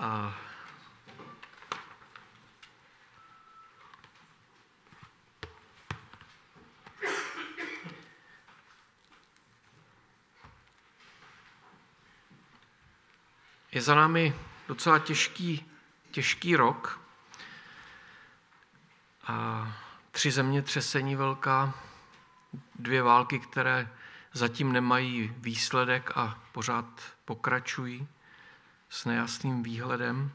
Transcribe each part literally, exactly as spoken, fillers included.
A je za námi docela těžký, těžký rok. A tři zemětřesení velká, dvě války, které zatím nemají výsledek a pořád pokračují s nejasným výhledem.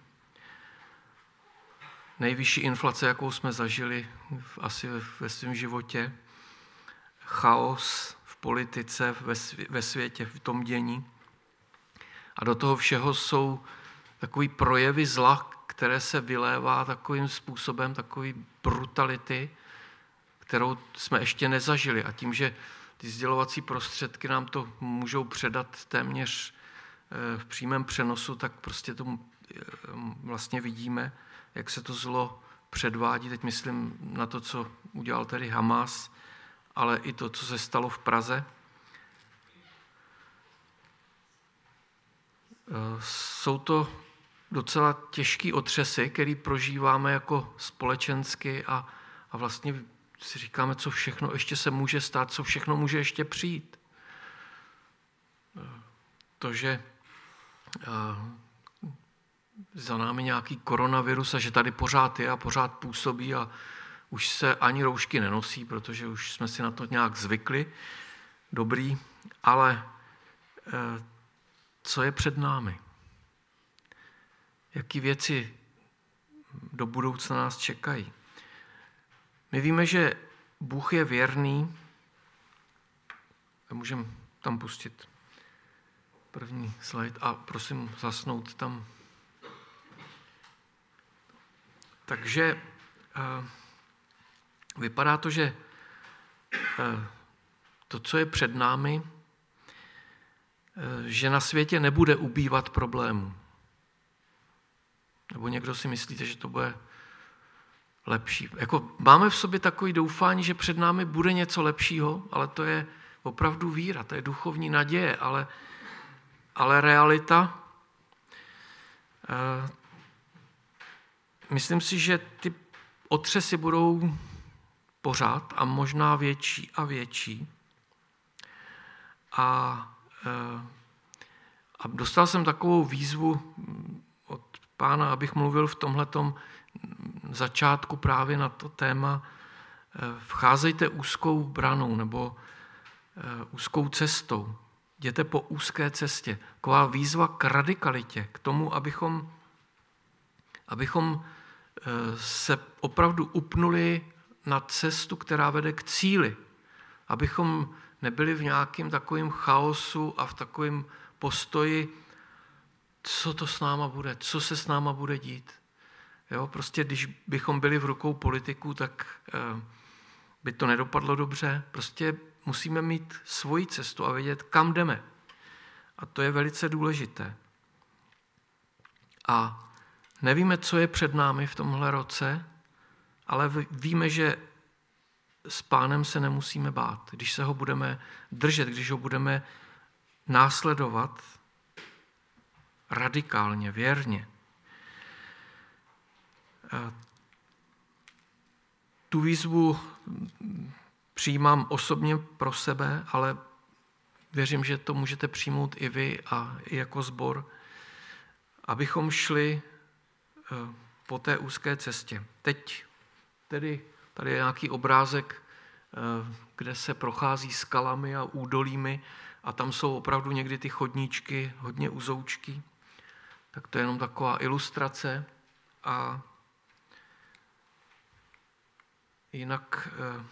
Nejvyšší inflace, jakou jsme zažili asi ve svém životě. Chaos v politice, ve světě, v tom dění. A do toho všeho jsou takový projevy zla, které se vylévá takovým způsobem, takový brutality, kterou jsme ještě nezažili. A tím, že ty sdělovací prostředky nám to můžou předat téměř v přímém přenosu, tak prostě to vlastně vidíme, jak se to zlo předvádí. Teď myslím na to, co udělal tady Hamas, ale i to, co se stalo v Praze. Jsou to docela těžký otřesy, který prožíváme jako společensky a, a vlastně si říkáme, co všechno ještě se může stát, co všechno může ještě přijít. To, že za námi nějaký koronavirus a že tady pořád je a pořád působí a už se ani roušky nenosí, protože už jsme si na to nějak zvykli. Dobrý, ale co je před námi? Jaký věci do budoucna nás čekají? My víme, že Bůh je věrný. Můžeme tam pustit první slide a prosím zasnout tam. Takže vypadá to, že to, co je před námi, že na světě nebude ubývat problémů. Nebo někdo si myslíte, že to bude lepší. Jako máme v sobě takový doufání, že před námi bude něco lepšího, ale to je opravdu víra, to je duchovní naděje, ale, ale realita. Eh, myslím si, že ty otřesy budou pořád a možná větší a větší. A A dostal jsem takovou výzvu od Pána, abych mluvil v tomhletom začátku právě na to téma vcházejte úzkou branou nebo úzkou cestou. Jděte po úzké cestě. Taková výzva k radikalitě, k tomu, abychom, abychom se opravdu upnuli na cestu, která vede k cíli. Abychom nebyli v nějakém takovém chaosu a v takovém postoji, co to s náma bude, co se s náma bude dít. Jo, prostě když bychom byli v rukou politiků, tak eh, by to nedopadlo dobře. Prostě musíme mít svoji cestu a vědět, kam jdeme. A to je velice důležité. A nevíme, co je před námi v tomhle roce, ale víme, že s Pánem se nemusíme bát. Když se ho budeme držet, když ho budeme následovat radikálně, věrně. Tu výzvu přijímám osobně pro sebe, ale věřím, že to můžete přijmout i vy a i jako sbor, abychom šli po té úzké cestě. Teď tedy tady je nějaký obrázek, kde se prochází skalami a údolími a tam jsou opravdu někdy ty chodníčky hodně uzoučky. Tak to je jenom taková ilustrace a jinak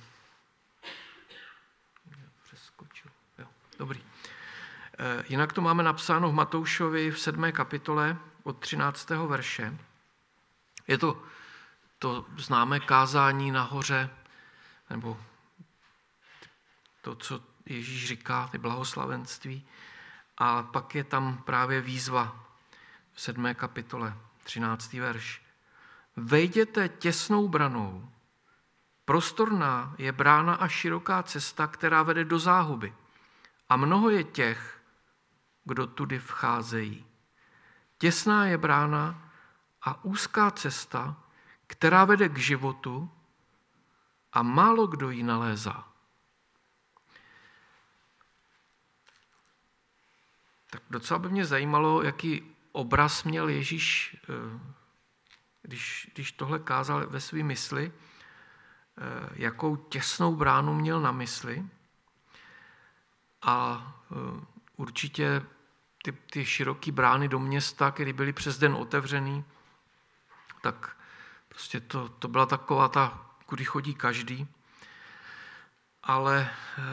přeskočil. Jo, dobrý. Jinak to máme napsáno v Matoušovi v sedmé kapitole od třináctého verše. Je to to známé kázání nahoře, nebo to, co Ježíš říká, ty blahoslavenství. A pak je tam právě výzva v sedmé kapitole, třináctý verš. Vejděte těsnou branou. Prostorná je brána a široká cesta, která vede do záhuby. A mnoho je těch, kdo tudy vcházejí. těsná je brána a úzká cesta, která vede k životu a málo kdo ji nalézá. Tak docela by mě zajímalo, jaký obraz měl Ježíš, když, když tohle kázal ve své mysli, jakou těsnou bránu měl na mysli. A určitě ty, ty široké brány do města, které byly přes den otevřený, tak prostě to, to byla taková ta, kudy chodí každý. Ale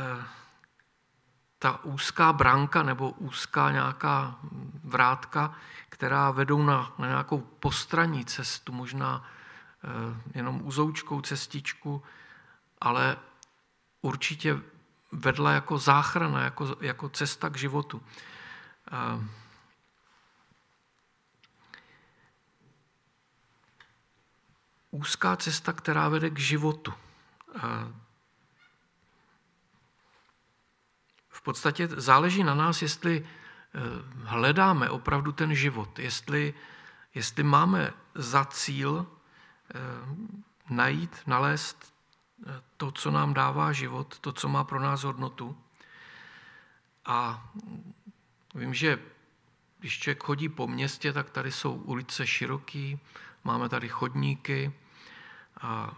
ta úzká bránka nebo úzká nějaká vrátka, která vedou na, na nějakou postranní cestu, možná eh, jenom uzoučkou cestičku, ale určitě vedla jako záchrana, jako, jako cesta k životu. Eh, úzká cesta, která vede k životu. Eh, V podstatě záleží na nás, jestli hledáme opravdu ten život, jestli, jestli máme za cíl najít, nalézt to, co nám dává život, to, co má pro nás hodnotu. A vím, že když člověk chodí po městě, tak tady jsou ulice široký, máme tady chodníky a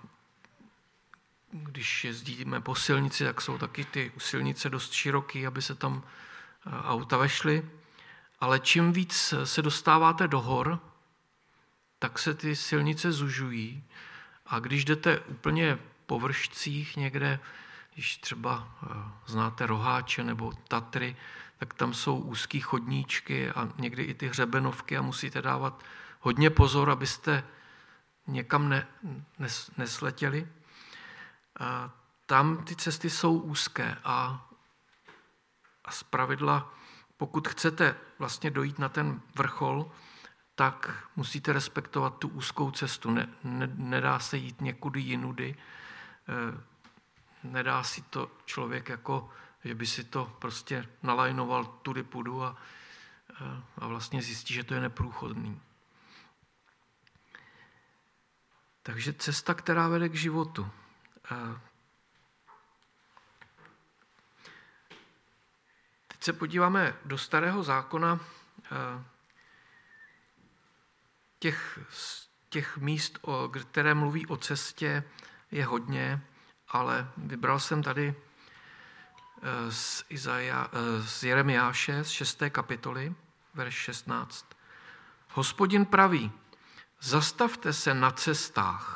když jezdíme po silnici, tak jsou taky ty silnice dost široké, aby se tam auta vešly. Ale čím víc se dostáváte do hor, tak se ty silnice zužují. A když jdete úplně po vršcích někde, když třeba znáte Roháče nebo Tatry, tak tam jsou úzký chodníčky a někdy i ty hřebenovky a musíte dávat hodně pozor, abyste někam ne, nes, nesletěli. A tam ty cesty jsou úzké a, a zpravidla, pokud chcete vlastně dojít na ten vrchol, tak musíte respektovat tu úzkou cestu. Ne, ne, nedá se jít někudy jinudy, nedá si to člověk jako, že by si to prostě nalajnoval tudy půdu a, a vlastně zjistí, že to je neprůchodný. Takže cesta, která vede k životu. Teď se podíváme do Starého zákona. Těch, těch míst, které mluví o cestě, je hodně, ale vybral jsem tady z, Izaja, z Jeremiáše z šesté kapitoly, verš šestnáct. Hospodin praví, zastavte se na cestách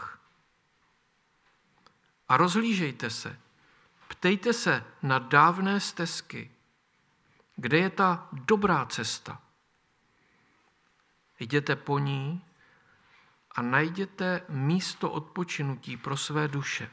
a rozhlížejte se, ptejte se na dávné stezky, kde je ta dobrá cesta. Jděte po ní a najděte místo odpočinutí pro své duše.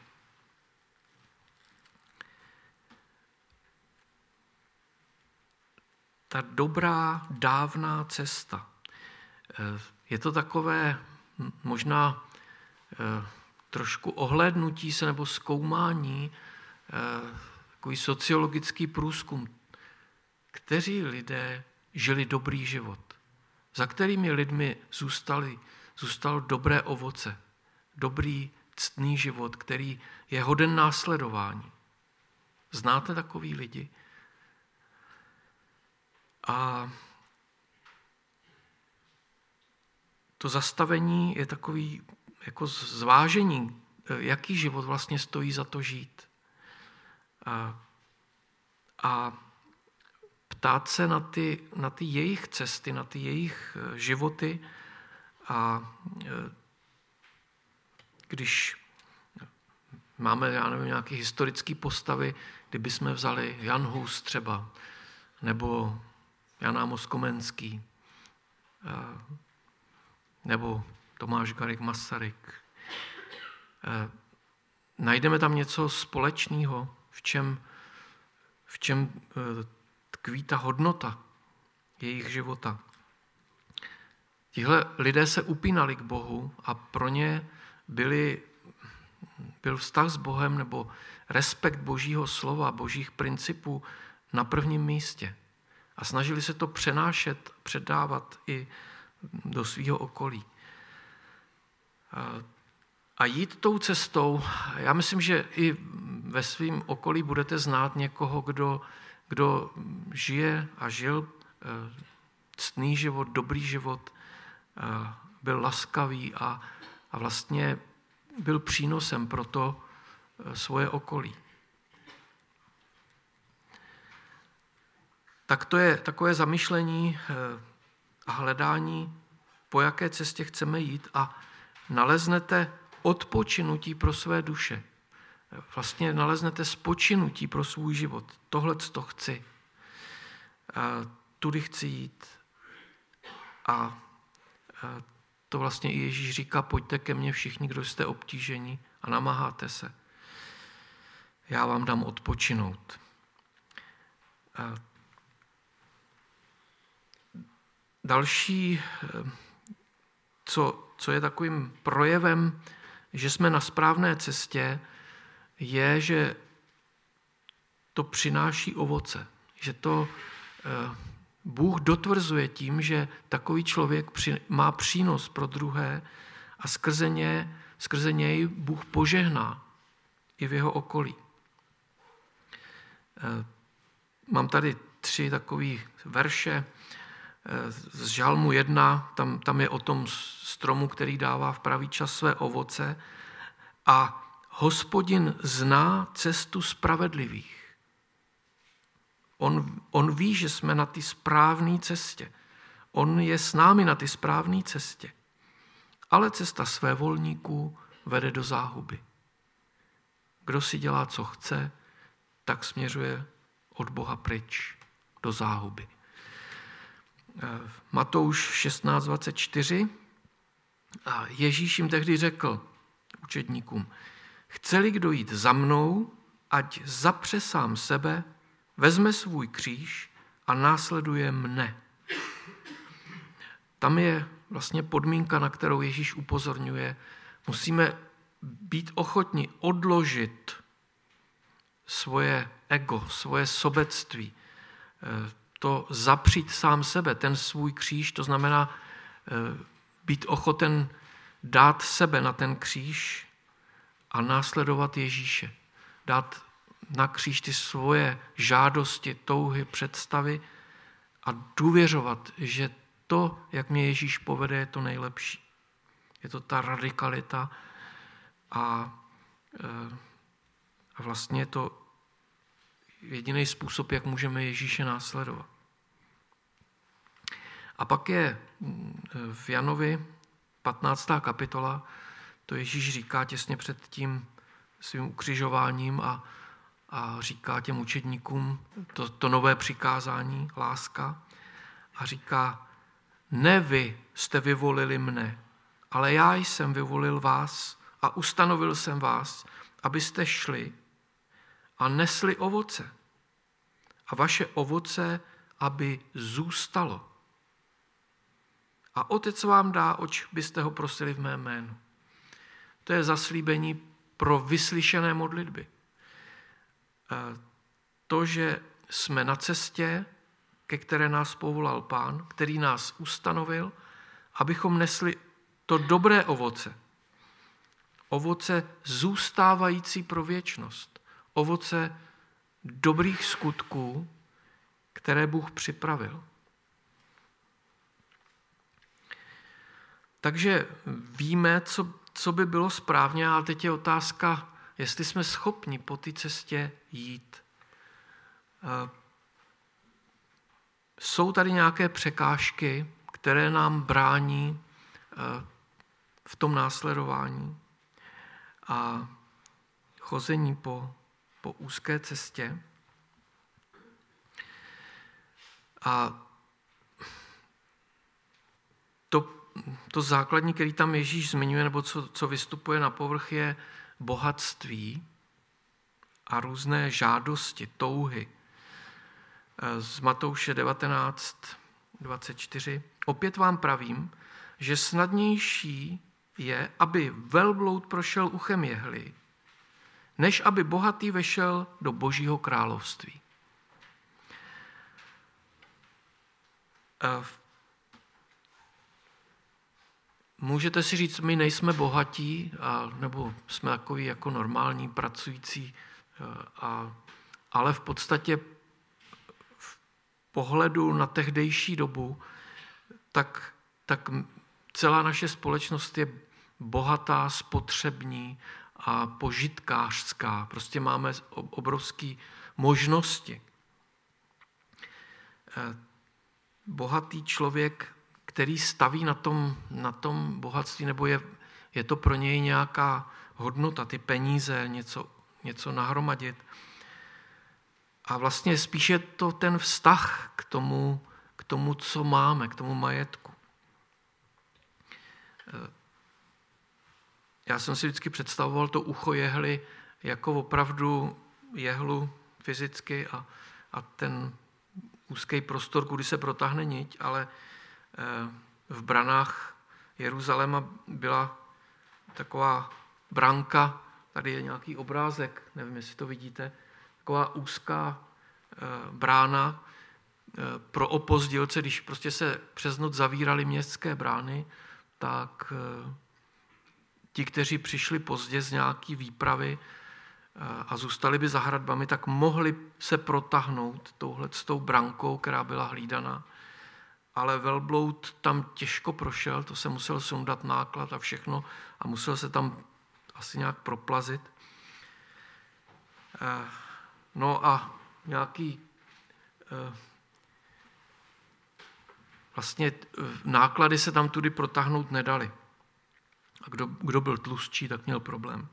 Ta dobrá, dávná cesta. Je to takové možná trošku ohlédnutí se nebo zkoumání, takový sociologický průzkum. Kteří lidé žili dobrý život? Za kterými lidmi zůstali, zůstalo dobré ovoce, dobrý, ctný život, který je hoden následování. Znáte takový lidi? A to zastavení je takový jako zvážení, jaký život vlastně stojí za to žít. A, a ptát se na ty, na ty jejich cesty, na ty jejich životy a když máme, já nevím, nějaké historické postavy, kdyby jsme vzali Jan Hus třeba, nebo Jan Amos Komenský, nebo Tomáš Garrigue Masaryk. Najdeme tam něco společného, v čem, v čem tkví ta hodnota jejich života. Tihle lidé se upínali k Bohu a pro ně byli, byl vztah s Bohem nebo respekt Božího slova, Božích principů na prvním místě. A snažili se to přenášet, předávat i do svého okolí. A jít tou cestou, já myslím, že i ve svém okolí budete znát někoho, kdo, kdo žije a žil ctný život, dobrý život, byl laskavý a, a vlastně byl přínosem pro to svoje okolí. Tak to je takové zamyšlení a hledání, po jaké cestě chceme jít a naleznete odpočinutí pro své duše. Vlastně naleznete spočinutí pro svůj život. Tohle to chci. Tudy chci jít. A to vlastně i Ježíš říká, pojďte ke mně všichni, kdo jste obtíženi a namáháte se. Já vám dám odpočinout. Další, co, co je takovým projevem, že jsme na správné cestě, je, že to přináší ovoce. Že to Bůh dotvrzuje tím, že takový člověk má přínos pro druhé a skrze, ně, skrze něj Bůh požehná i v jeho okolí. Mám tady tři takové verše z Žalmu jedna, tam, tam je o tom stromu, který dává v pravý čas své ovoce a Hospodin zná cestu spravedlivých. On, on ví, že jsme na té správné cestě. On je s námi na té správné cestě. Ale cesta svévolníků vede do záhuby. Kdo si dělá, co chce, tak směřuje od Boha pryč do záhuby. Matouš šestnáct dvacet čtyři. A Ježíš jim tehdy řekl učedníkům, chce-li kdo jít za mnou, ať zapře sám sebe, vezme svůj kříž a následuje mne. Tam je vlastně podmínka, na kterou Ježíš upozorňuje. Musíme být ochotni odložit svoje ego, svoje sobectví, to zapřít sám sebe, ten svůj kříž, to znamená být ochoten dát sebe na ten kříž a následovat Ježíše. Dát na kříž ty svoje žádosti, touhy, představy a důvěřovat, že to, jak mě Ježíš povede, je to nejlepší. Je to ta radikalita a, a vlastně je to jediný způsob, jak můžeme Ježíše následovat. A pak je v Janovi patnáctá kapitola, to Ježíš říká těsně před tím svým ukřižováním a, a říká těm učedníkům to, to nové přikázání, láska, a říká, ne vy jste vyvolili mne, ale já jsem vyvolil vás a ustanovil jsem vás, abyste šli a nesli ovoce. A vaše ovoce, aby zůstalo. A Otec vám dá, oč byste ho prosili v mém jménu. To je zaslíbení pro vyslyšené modlitby. To, že jsme na cestě, ke které nás povolal Pán, který nás ustanovil, abychom nesli to dobré ovoce. Ovoce zůstávající pro věčnost. Ovoce dobrých skutků, které Bůh připravil. Takže víme, co, co by bylo správně, ale teď je otázka, jestli jsme schopni po té cestě jít. Jsou tady nějaké překážky, které nám brání v tom následování a chození po, po úzké cestě. A to, to základní, který tam Ježíš zmiňuje, nebo co, co vystupuje na povrch, je bohatství a různé žádosti, touhy. Z Matouše devatenáct dvacet čtyři. Opět vám pravím, že snadnější je, aby velbloud prošel uchem jehly, než aby bohatý vešel do Božího království. můžete si říct, my nejsme bohatí, a, nebo jsme takový jako normální pracující, a, ale v podstatě v pohledu na tehdejší dobu, tak, tak celá naše společnost je bohatá, spotřební a požitkářská. Prostě máme obrovské možnosti. Bohatý člověk, který staví na tom, na tom bohatství, nebo je, je to pro něj nějaká hodnota, ty peníze, něco, něco nahromadit. A vlastně spíše to ten vztah k tomu, k tomu, co máme, k tomu majetku. Já jsem si vždycky představoval to ucho jehly jako opravdu jehlu fyzicky a, a ten úzký prostor, kudy se protáhne niť, ale v branách Jeruzaléma byla taková branka, tady je nějaký obrázek, nevím, jestli to vidíte, taková úzká brána pro opozdělce, když prostě se přes noc zavíraly městské brány, tak ti, kteří přišli pozdě z nějaký výpravy a zůstali by za hradbami, tak mohli se protáhnout touhletou brankou, která byla hlídaná. Ale velbloud tam těžko prošel, to se musel sundat náklad a všechno a musel se tam asi nějak proplazit. No a nějaký vlastně náklady se tam tudy protáhnout nedali. A kdo, kdo byl tlustší, tak měl problém.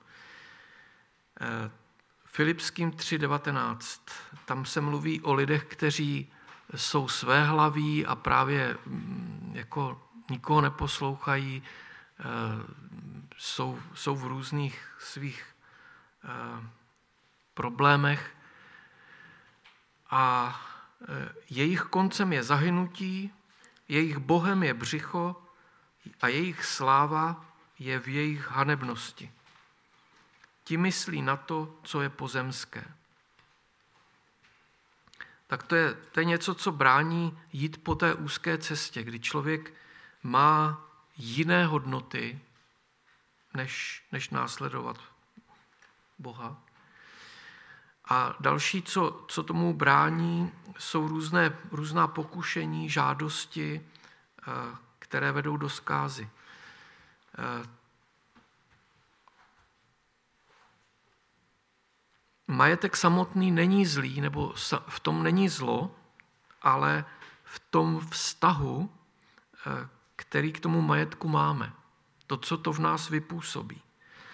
Filipským tři devatenáct, tam se mluví o lidech, kteří jsou svéhlaví a právě jako nikoho neposlouchají, jsou, jsou v různých svých problémech a jejich koncem je zahynutí, jejich bohem je břicho a jejich sláva je v jejich hanebnosti. Ti myslí na to, co je pozemské. Tak to je, to je něco, co brání jít po té úzké cestě, kdy člověk má jiné hodnoty, než, než následovat Boha. A další, co, co tomu brání, jsou různé, různá pokušení, žádosti, které vedou do zkázy. Majetek samotný není zlý, nebo v tom není zlo, ale v tom vztahu, který k tomu majetku máme. To, co to v nás vypůsobí.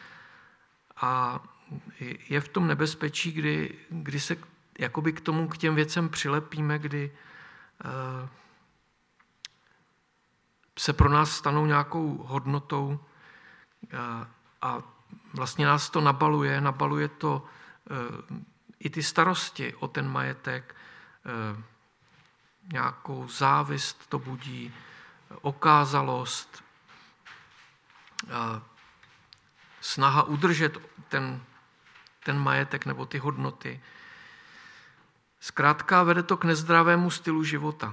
A je v tom nebezpečí, kdy, kdy se jakoby k tomu, k těm věcem přilepíme, kdy se pro nás stanou nějakou hodnotou a vlastně nás to nabaluje, nabaluje to i ty starosti o ten majetek, nějakou závist to budí, okázalost, snaha udržet ten, ten majetek nebo ty hodnoty. Zkrátka vede to k nezdravému stylu života.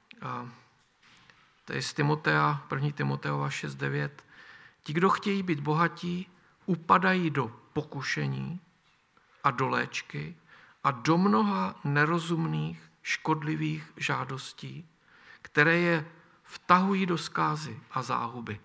To je z Timotea, první Timoteova šest devět. Ti, kdo chtějí být bohatí, upadají do pokušení a do léčky a do mnoha nerozumných, škodlivých žádostí, které je vtahují do zkázy a záhuby.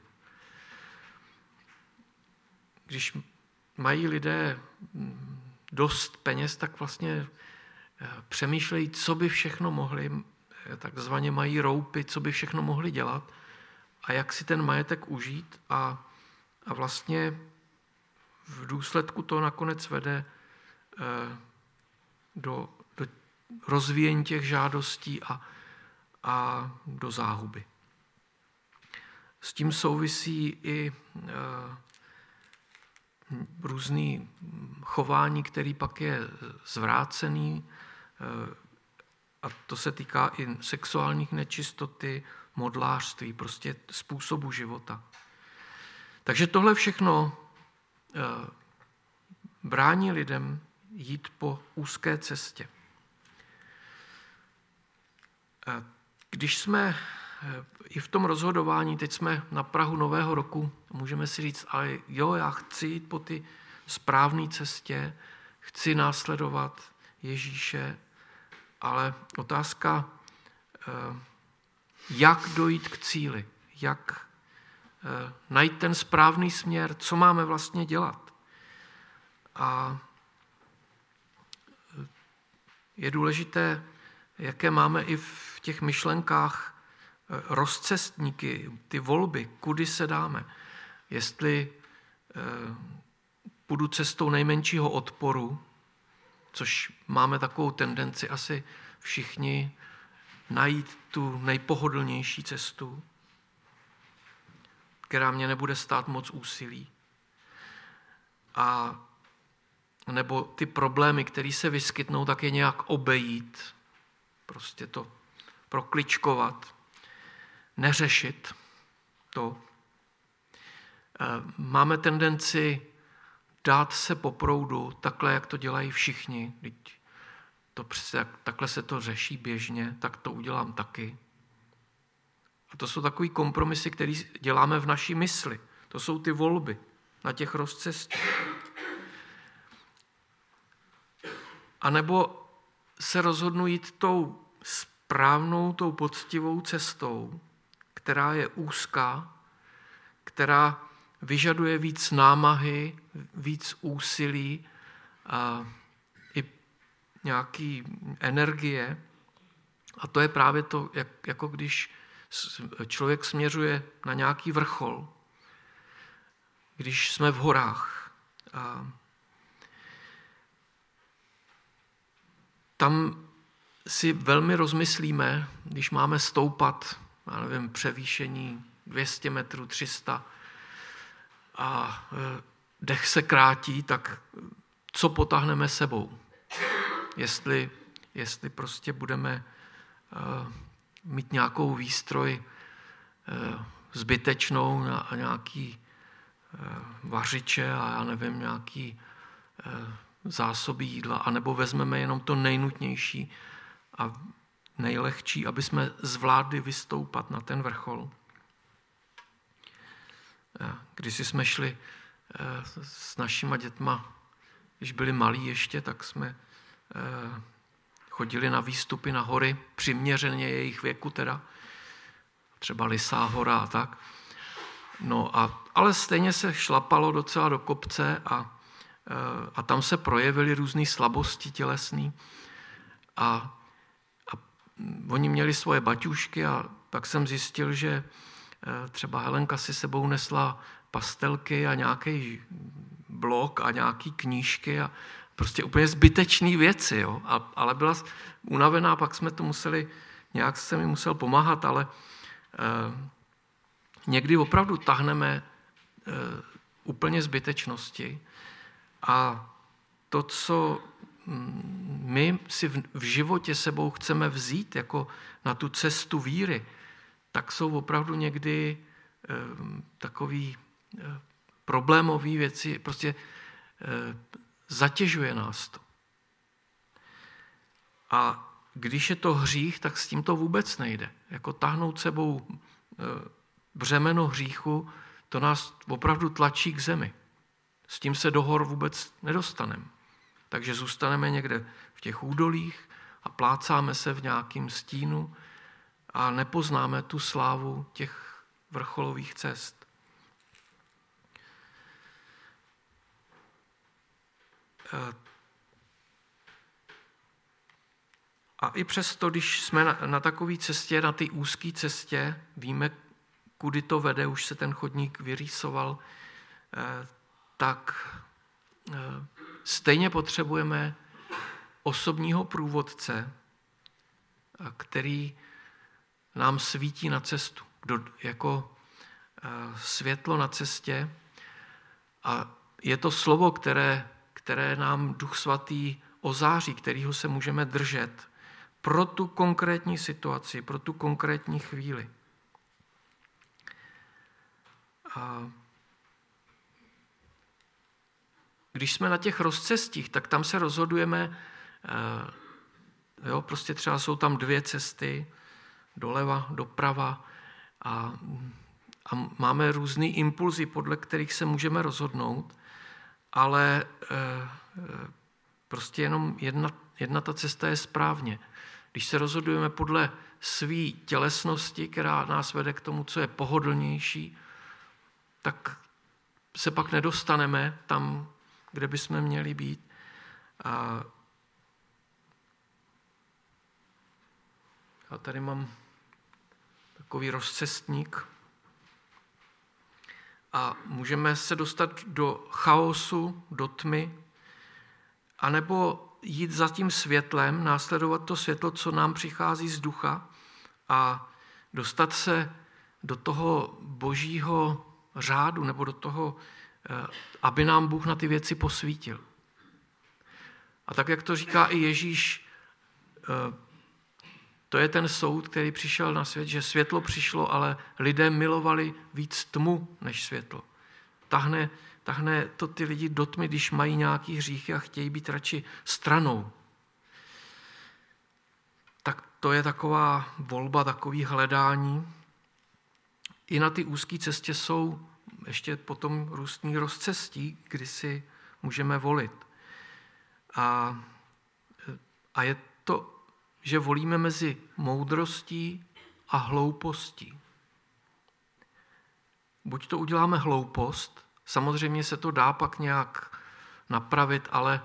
Když mají lidé dost peněz, tak vlastně přemýšlejí, co by všechno mohli, takzvaně mají roupy, co by všechno mohli dělat a jak si ten majetek užít a, a vlastně v důsledku to nakonec vede do, do rozvíjení těch žádostí a, a do záhuby. S tím souvisí i e, různý chování, který pak je zvrácený, e, a to se týká i sexuálních nečistoty, modlářství, prostě způsobu života. Takže tohle všechno e, brání lidem jít po úzké cestě. Když jsme i v tom rozhodování, teď jsme na prahu nového roku, můžeme si říct, ale jo, já chci jít po ty správné cestě, chci následovat Ježíše, ale otázka, jak dojít k cíli, jak najít ten správný směr, co máme vlastně dělat. A je důležité, jaké máme i v těch myšlenkách rozcestníky, ty volby, kudy se dáme. Jestli půjdu cestou nejmenšího odporu, což máme takovou tendenci asi všichni najít tu nejpohodlnější cestu, která mě nebude stát moc úsilí. A nebo ty problémy, které se vyskytnou, tak je nějak obejít, prostě to prokličkovat, neřešit to. Máme tendenci dát se po proudu, takhle, jak to dělají všichni. To přesně, takhle se to řeší běžně, tak to udělám taky. A to jsou takový kompromisy, které děláme v naší mysli. To jsou ty volby na těch rozcestích. A nebo se rozhodnu jít tou správnou, tou poctivou cestou, která je úzká, která vyžaduje víc námahy, víc úsilí a i nějaký energie. A to je právě to, jak, jako když člověk směřuje na nějaký vrchol, když jsme v horách. A tam si velmi rozmyslíme, když máme stoupat, já nevím, převýšení dvě stě metrů, tři sta a dech se krátí, tak co potáhneme sebou? Jestli, jestli prostě budeme uh, mít nějakou výstroj uh, zbytečnou na nějaký uh, vařiče a já nevím, nějaký uh, zásoby jídla, anebo vezmeme jenom to nejnutnější a nejlehčí, aby jsme zvládli vystoupat na ten vrchol. Když jsme šli s našima dětma, když byli malí ještě, tak jsme chodili na výstupy na hory, přiměřeně jejich věku teda, třeba Lysá hora a tak. No a, ale stejně se šlapalo docela do kopce a a tam se projevily různé slabosti tělesné a, a oni měli svoje baťušky a tak jsem zjistil, že třeba Helenka si sebou nesla pastelky a nějaký blok a nějaký knížky a prostě úplně zbytečné věci, jo? A, ale byla unavená, pak jsme to museli, nějak se mi musel pomáhat, ale eh, někdy opravdu tahneme eh, úplně zbytečnosti. A to, co my si v životě sebou chceme vzít jako na tu cestu víry, tak jsou opravdu někdy eh, takový eh, problémové věci, prostě eh, zatěžuje nás to. A když je to hřích, tak s tím to vůbec nejde. Jako tahnout sebou eh, břemeno hříchu, to nás opravdu tlačí k zemi. S tím se do hor vůbec nedostaneme. Takže zůstaneme někde v těch údolích a plácáme se v nějakém stínu a nepoznáme tu slávu těch vrcholových cest. A i přesto, když jsme na, na takové cestě, na té úzké cestě, víme, kudy to vede, už se ten chodník vyrýsoval, tak stejně potřebujeme osobního průvodce, který nám svítí na cestu, jako světlo na cestě. A je to slovo, které, které nám Duch Svatý ozáří, kterého se můžeme držet pro tu konkrétní situaci, pro tu konkrétní chvíli. A když jsme na těch rozcestích, tak tam se rozhodujeme, jo, prostě třeba jsou tam dvě cesty, doleva, doprava, A, a máme různý impulzy, podle kterých se můžeme rozhodnout, ale e, prostě jenom jedna, jedna ta cesta je správně. Když se rozhodujeme podle své tělesnosti, která nás vede k tomu, co je pohodlnější, tak se pak nedostaneme tam, kde bychom měli být. A já tady mám takový rozcestník. A můžeme se dostat do chaosu, do tmy, anebo jít za tím světlem, následovat to světlo, co nám přichází z ducha a dostat se do toho božího řádu nebo do toho, aby nám Bůh na ty věci posvítil. A tak, jak to říká i Ježíš, to je ten soud, který přišel na svět, že světlo přišlo, ale lidé milovali víc tmu než světlo. Tahne, tahne to ty lidi do tmy, když mají nějaký hříchy a chtějí být radši stranou. Tak to je taková volba, takový hledání. I na ty úzké cestě jsou ještě potom různý rozcestí, kdy si můžeme volit. A, a je to, že volíme mezi moudrostí a hloupostí. Buď to uděláme hloupost, samozřejmě se to dá pak nějak napravit, ale,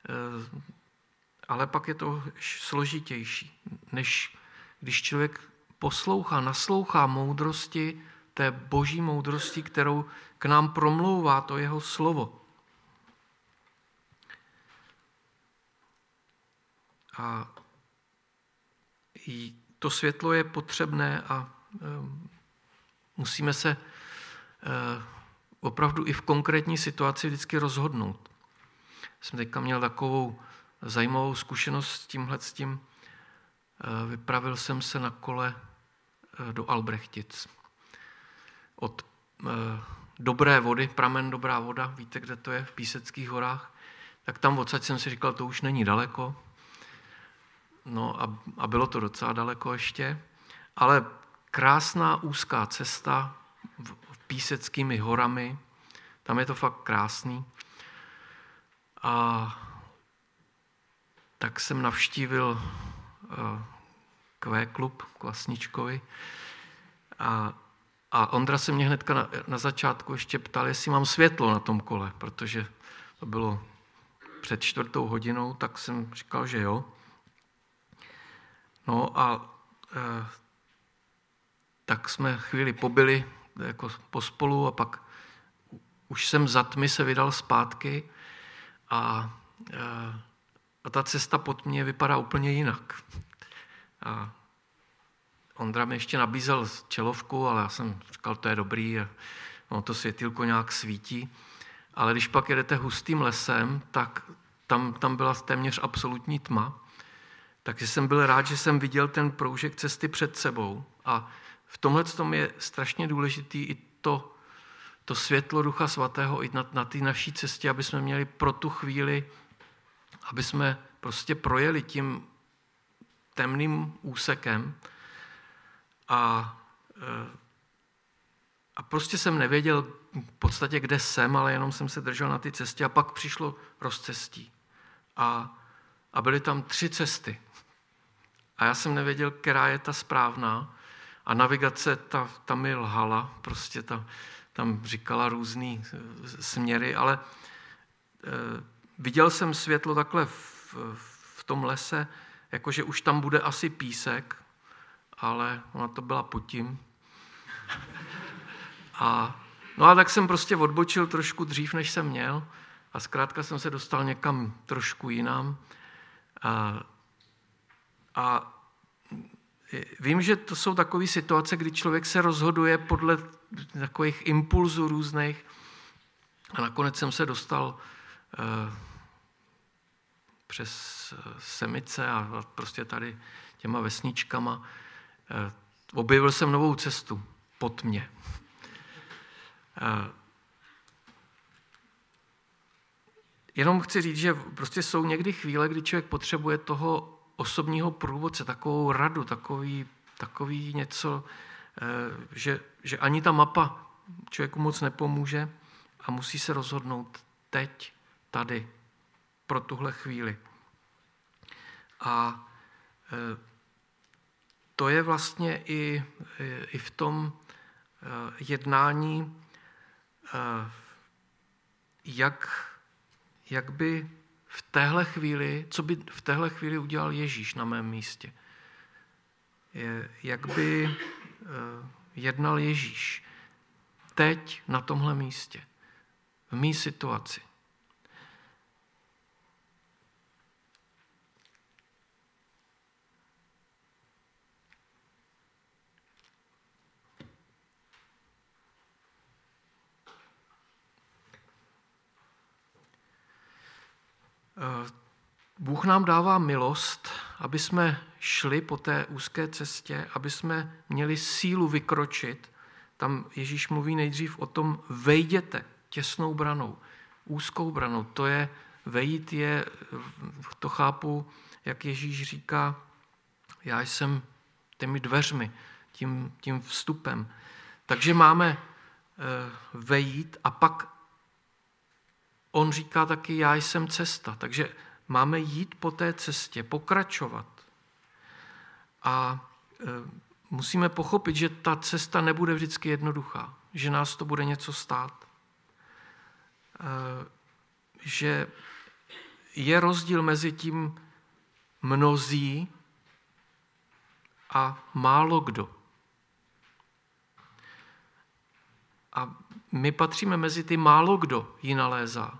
ale pak je to složitější, než když člověk poslouchá, naslouchá moudrosti, té boží moudrosti, kterou k nám promlouvá to jeho slovo. A to světlo je potřebné a musíme se opravdu i v konkrétní situaci vždycky rozhodnout. Jsem teďka měl takovou zajímavou zkušenost s tímhle s tím. Vypravil jsem se na kole do Albrechtic. Od Dobré vody, pramen Dobrá voda, víte, kde to je, v Píseckých horách, tak tam odsaď jsem si říkal, to už není daleko. No a, a bylo to docela daleko ještě, ale krásná úzká cesta v, v Píseckými horami, tam je to fakt krásný. A tak jsem navštívil uh, Q-klub k Vlastničkovi a, a Ondra se mě hnedka na, na začátku ještě ptal, jestli mám světlo na tom kole, protože to bylo před čtvrtou hodinou, tak jsem říkal, že jo. No a e, tak jsme chvíli pobyli jako pospolu a pak už jsem za tmy se vydal zpátky a, e, a ta cesta pod mě vypadá úplně jinak. A Ondra mi ještě nabízel čelovku, ale já jsem říkal, to je dobrý, a no, to světýlko nějak svítí. Ale když pak jedete hustým lesem, tak tam, tam byla téměř absolutní tma. Takže jsem byl rád, že jsem viděl ten proužek cesty před sebou. A v tomhle tom je strašně důležitý i to, to světlo Ducha Svatého i na, na té naší cestě, aby jsme měli pro tu chvíli, aby jsme prostě projeli tím temným úsekem. A, a prostě jsem nevěděl v podstatě, kde jsem, ale jenom jsem se držel na té cestě a pak přišlo rozcestí. A, a byly tam tři cesty. A já jsem nevěděl, která je ta správná. A navigace, ta, ta mi lhala, prostě ta, tam říkala různý směry, ale e, viděl jsem světlo takhle v, v tom lese, jakože už tam bude asi písek, ale ona to byla pod tím. A, no a tak jsem prostě odbočil trošku dřív, než jsem měl a zkrátka jsem se dostal někam trošku jinam. A, a vím, že to jsou takové situace, kdy člověk se rozhoduje podle takových impulzů různých a nakonec jsem se dostal eh, přes Semice a, a prostě tady těma vesničkama. Eh, objevil jsem novou cestu pod mě. Eh, jenom chci říct, že prostě jsou někdy chvíle, kdy člověk potřebuje toho osobního průvodce, takovou radu, takový, takový něco, že, že ani ta mapa člověku moc nepomůže a musí se rozhodnout teď, tady, pro tuhle chvíli. A to je vlastně i, i v tom jednání, jak, jak by v téhle chvíli, co by v téhle chvíli udělal Ježíš na mém místě. Jak by jednal Ježíš teď na tomhle místě, v mý situaci. Bůh nám dává milost, aby jsme šli po té úzké cestě, aby jsme měli sílu vykročit. Tam Ježíš mluví nejdřív o tom, vejděte těsnou branou, úzkou branou. To je, vejít je, to chápu, jak Ježíš říká, já jsem těmi dveřmi, tím, tím vstupem. Takže máme vejít a pak on říká taky, já jsem cesta. Takže máme jít po té cestě, pokračovat. A e, musíme pochopit, že ta cesta nebude vždycky jednoduchá, že nás to bude něco stát. E, že je rozdíl mezi tím mnozí a málo kdo. A my patříme mezi ty málo kdo ji nalézá.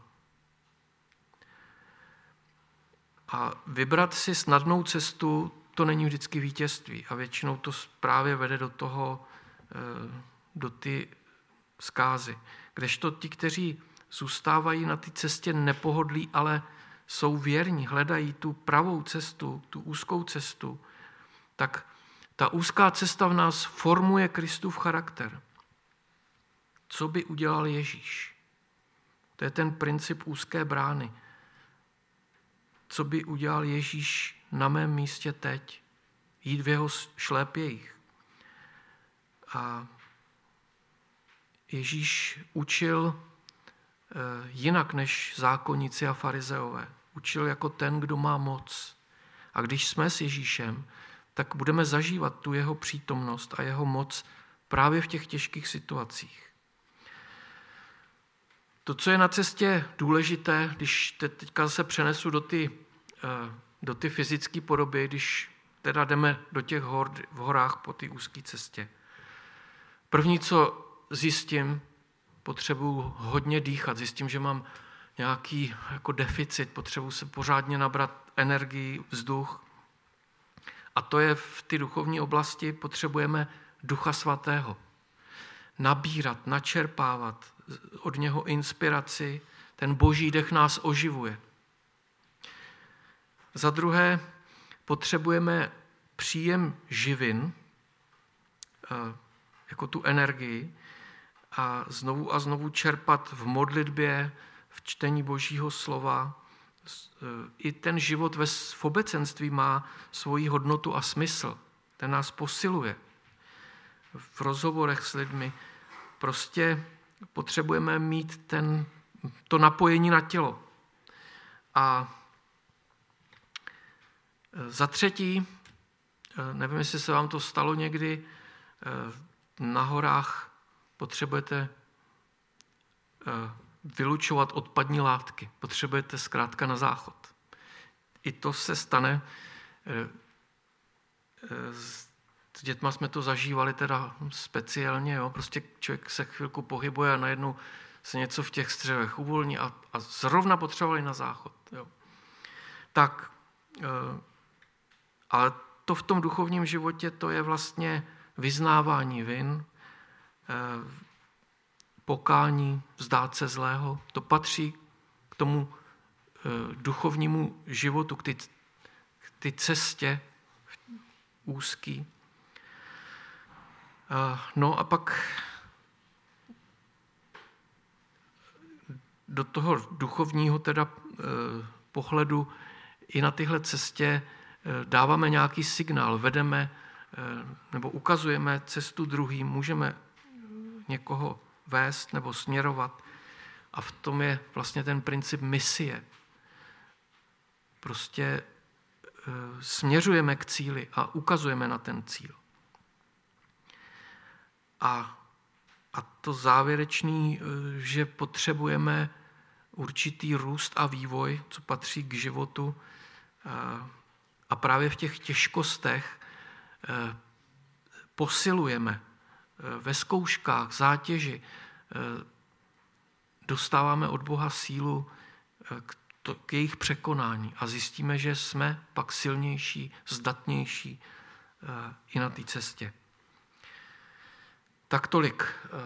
A vybrat si snadnou cestu, to není vždycky vítězství. A většinou to právě vede do toho, do ty zkázy. Kdežto ti, kteří zůstávají na té cestě nepohodlí, ale jsou věrní, hledají tu pravou cestu, tu úzkou cestu, tak ta úzká cesta v nás formuje Kristův charakter. Co by udělal Ježíš? To je ten princip úzké brány. Co by udělal Ježíš na mém místě teď? Jít v jeho šlépějích. A Ježíš učil jinak než zákonníci a farizeové. Učil jako ten, kdo má moc. A když jsme s Ježíšem, tak budeme zažívat tu jeho přítomnost a jeho moc právě v těch těžkých situacích. To, co je na cestě důležité, když teďka se přenesu do ty, do ty fyzické podoby, když teda jdeme do těch hor, v horách po té úzké cestě. První, co zjistím, potřebuji hodně dýchat, zjistím, že mám nějaký jako deficit, potřebuji se pořádně nabrat energii, vzduch. A to je v té duchovní oblasti, potřebujeme Ducha Svatého. Nabírat, načerpávat, od něho inspiraci, ten boží dech nás oživuje. Za druhé, potřebujeme příjem živin, jako tu energii, a znovu a znovu čerpat v modlitbě, v čtení božího slova. I ten život ve v obecenství má svoji hodnotu a smysl. Ten nás posiluje. V rozhovorech s lidmi prostě potřebujeme mít ten, to napojení na tělo. A za třetí, nevím, jestli se vám to stalo někdy, na horách potřebujete vylučovat odpadní látky. Potřebujete zkrátka na záchod. I to se stane. S dětma jsme to zažívali teda speciálně. Jo? Prostě člověk se chvilku pohybuje a najednou se něco v těch střevech uvolní a, a zrovna potřebovali na záchod. Jo? Tak, ale to v tom duchovním životě, to je vlastně vyznávání vin, pokání, vzdát se zlého. To patří k tomu duchovnímu životu, k ty, k ty cestě úzký. No a pak do toho duchovního teda pohledu i na tyhle cestě dáváme nějaký signál, vedeme nebo ukazujeme cestu druhým, můžeme někoho vést nebo směrovat. A v tom je vlastně ten princip misie. Prostě směřujeme k cíli a ukazujeme na ten cíl. A, a to závěrečný, že potřebujeme určitý růst a vývoj, co patří k životu. A právě v těch těžkostech posilujeme ve zkouškách, zátěži, dostáváme od Boha sílu k, to, k jejich překonání a zjistíme, že jsme pak silnější, zdatnější i na té cestě. Tak tolik.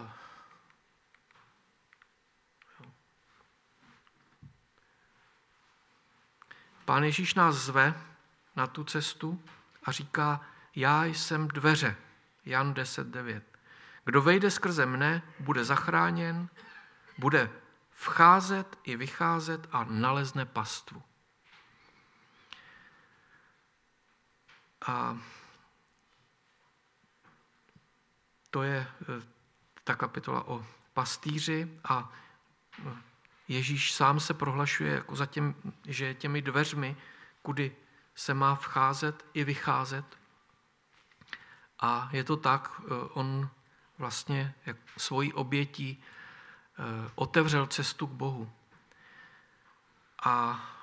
Pán Ježíš nás zve na tu cestu a říká, já jsem dveře. Jan deset devět. Kdo vejde skrze mne, bude zachráněn, bude vcházet i vycházet a nalezne pastvu. A to je ta kapitola o pastýři a Ježíš sám se prohlašuje, jako za těm, že je těmi dveřmi, kudy se má vcházet i vycházet. A je to tak, on vlastně jak svojí obětí otevřel cestu k Bohu. A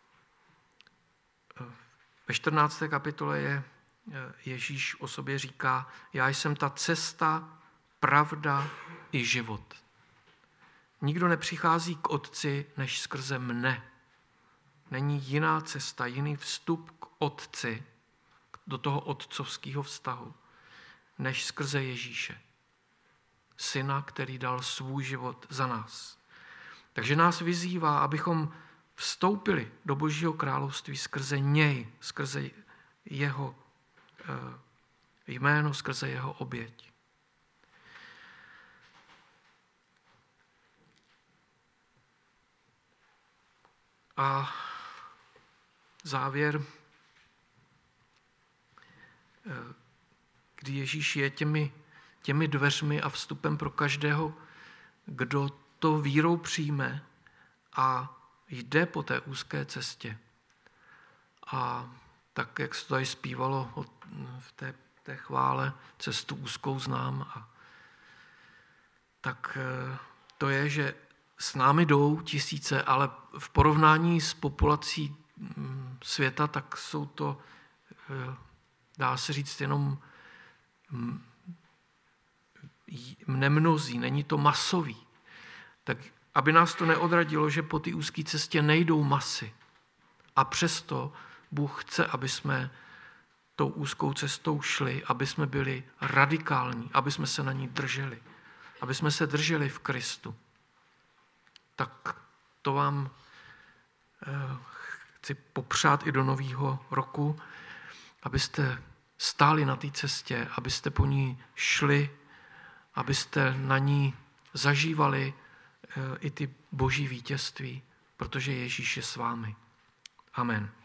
ve čtrnácté kapitole je Ježíš o sobě říká, já jsem ta cesta, pravda i život. Nikdo nepřichází k Otci, než skrze mne. Není jiná cesta, jiný vstup k Otci, do toho otcovského vztahu, než skrze Ježíše. Syna, který dal svůj život za nás. Takže nás vyzývá, abychom vstoupili do Božího království skrze něj, skrze jeho jméno, skrze jeho oběť. A závěr, kdy Ježíš je těmi, těmi dveřmi a vstupem pro každého, kdo to vírou přijme a jde po té úzké cestě. A tak, jak se to tady zpívalo v té, té chvále, cestu úzkou znám, a tak to je, že s námi jdou tisíce, ale v porovnání s populací světa, tak jsou to, dá se říct, jenom nemnozí, není to masový. Tak aby nás to neodradilo, že po té úzké cestě nejdou masy. A přesto Bůh chce, aby jsme tou úzkou cestou šli, aby jsme byli radikální, aby jsme se na ní drželi, aby jsme se drželi v Kristu. Tak to vám chci popřát i do nového roku, abyste stáli na té cestě, abyste po ní šli, abyste na ní zažívali i ty boží vítězství, protože Ježíš je s vámi. Amen.